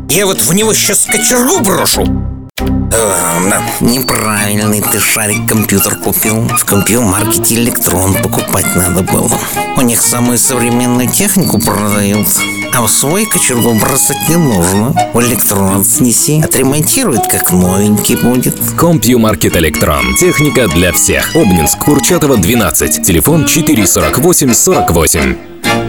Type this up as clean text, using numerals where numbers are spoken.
Я вот в него сейчас кочергу брошу. Неправильный ты шарик компьютер купил. В компьютермаркете Электрон покупать надо было. У них самую современную технику продают. А в свой кочергу бросать не нужно. В Электрон снеси, отремонтирует, как новенький будет. Компьютермаркет Электрон. Техника для всех. Обнинск, Курчатова, 12. Телефон 448 48.